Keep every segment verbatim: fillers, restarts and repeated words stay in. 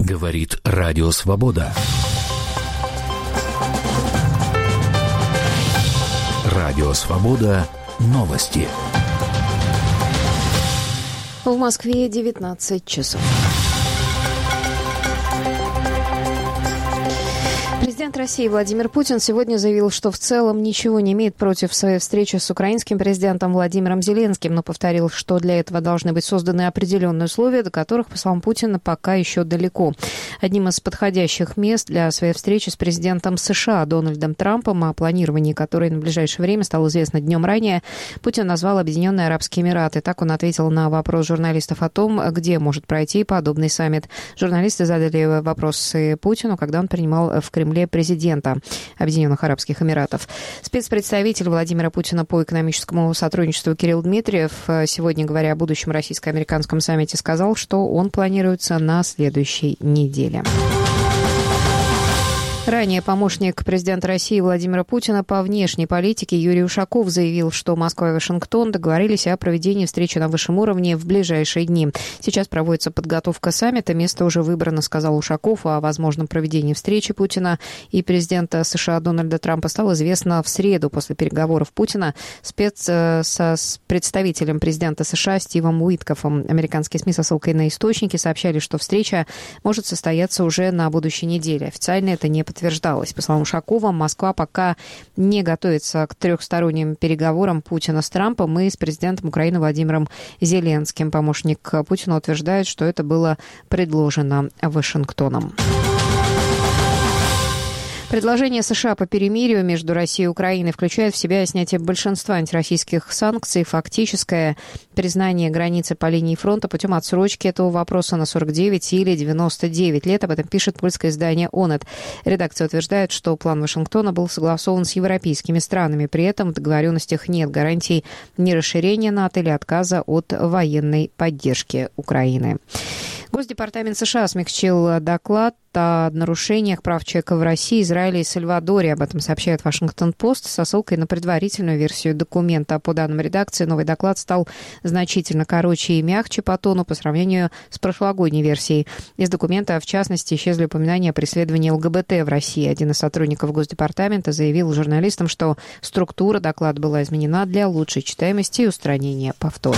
Говорит Радио Свобода. Радио Свобода. Новости. В Москве девятнадцать часов. Президент России Владимир Путин сегодня заявил, что в целом ничего не имеет против своей встречи с украинским президентом Владимиром Зеленским, но повторил, что для этого должны быть созданы определенные условия, до которых, по словам Путина, пока еще далеко. Одним из подходящих мест для своей встречи с президентом США Дональдом Трампом, о планировании которой на ближайшее время стало известно днем ранее, Путин назвал Объединенные Арабские Эмираты. Так он ответил на вопрос журналистов о том, где может пройти подобный саммит. Журналисты задали вопросы Путину, когда он принимал в Кремле президента Объединенных Арабских Эмиратов. Спецпредставитель Владимира Путина по экономическому сотрудничеству Кирилл Дмитриев, сегодня говоря о будущем российско-американском саммите, сказал, что он планируется на следующей неделе. Ранее помощник президента России Владимира Путина по внешней политике Юрий Ушаков заявил, что Москва и Вашингтон договорились о проведении встречи на высшем уровне в ближайшие дни. Сейчас проводится подготовка саммита, место уже выбрано, сказал Ушаков. О возможном проведении встречи Путина и президента США Дональда Трампа стало известно в среду после переговоров Путина спец, со с представителем президента США Стивом Уиткофом. Американские СМИ со ссылкой на источники сообщали, что встреча может состояться уже на будущей неделе. Официально это не подтверждалось. По словам Ушакова, Москва пока не готовится к трехсторонним переговорам Путина с Трампом и с президентом Украины Владимиром Зеленским. Помощник Путина утверждает, что это было предложено Вашингтоном. Предложение США по перемирию между Россией и Украиной включает в себя снятие большинства антироссийских санкций, фактическое признание границы по линии фронта путем отсрочки этого вопроса на сорок девять или девяносто девять лет. Об этом пишет польское издание «Онет». Редакция утверждает, что план Вашингтона был согласован с европейскими странами. При этом в договоренностях нет гарантий ни расширения НАТО или отказа от военной поддержки Украины. Госдепартамент США смягчил доклад о нарушениях прав человека в России, Израиле и Сальвадоре. Об этом сообщает Вашингтон-Пост со ссылкой на предварительную версию документа. По данным редакции, новый доклад стал значительно короче и мягче по тону по сравнению с прошлогодней версией. Из документа, в частности, исчезли упоминания о преследовании ЛГБТ в России. Один из сотрудников Госдепартамента заявил журналистам, что структура доклада была изменена для лучшей читаемости и устранения повторов.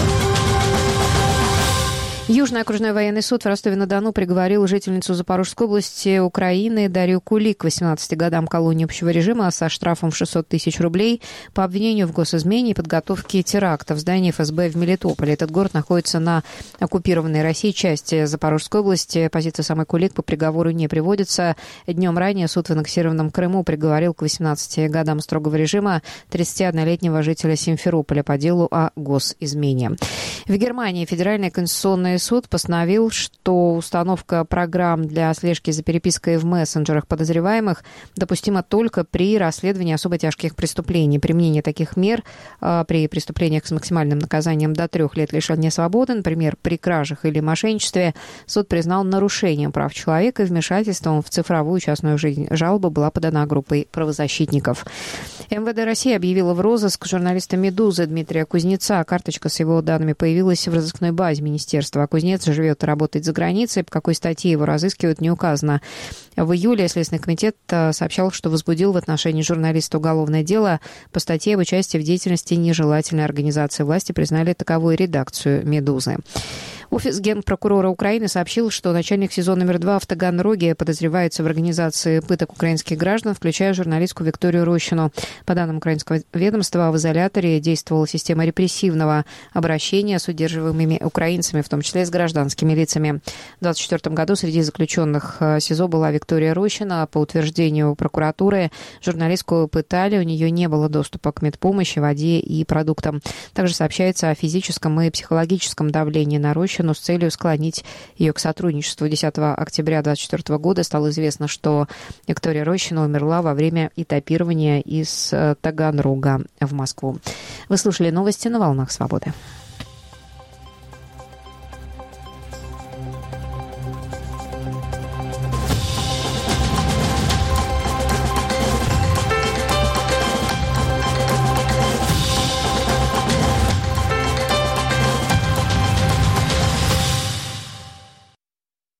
Южный окружной военный суд в Ростове-на-Дону приговорил жительницу Запорожской области Украины Дарью Кулик к восемнадцати годам колонии общего режима со штрафом в шестьсот тысяч рублей по обвинению в госизмене и подготовке теракта в здании эф эс бэ в Мелитополе. Этот город находится на оккупированной Россией части Запорожской области. Позиция самой Кулик по приговору не приводится. Днем ранее суд в аннексированном Крыму приговорил к восемнадцати годам строгого режима тридцатиоднолетнего жителя Симферополя по делу о госизмене. В Германии Федеральный конституционный суд постановил, что установка программ для слежки за перепиской в мессенджерах подозреваемых допустима только при расследовании особо тяжких преступлений. Применение таких мер а, при преступлениях с максимальным наказанием до трех лет лишения свободы, например, при кражах или мошенничестве, суд признал нарушением прав человека и вмешательством в цифровую частную жизнь. Жалоба была подана группой правозащитников. эм вэ дэ России объявила в розыск журналиста «Медузы» Дмитрия Кузнеца. Карточка с его данными появилась в розыскной базе министерства. Кузнец живет и работает за границей. По какой статье его разыскивают, не указано. В июле Следственный комитет сообщал, что возбудил в отношении журналиста уголовное дело по статье об участии в деятельности нежелательной организации. Власти признали таковой редакцию «Медузы». Офис генпрокурора Украины сообщил, что начальник СИЗО номер два в Таганроге подозревается в организации пыток украинских граждан, включая журналистку Викторию Рощину. По данным украинского ведомства, в изоляторе действовала система репрессивного обращения с удерживаемыми украинцами, в том числе с гражданскими лицами. В две тысячи двадцать четвёртом году среди заключенных СИЗО была Виктория Рощина. По утверждению прокуратуры, журналистку пытали, у нее не было доступа к медпомощи, воде и продуктам. Также сообщается о физическом и психологическом давлении на Рощину с целью склонить ее к сотрудничеству. десятого октября две тысячи двадцать четвёртого года стало известно, что Виктория Рощина умерла во время этапирования из Таганрога в Москву. Вы слушали новости на «Волнах Свободы».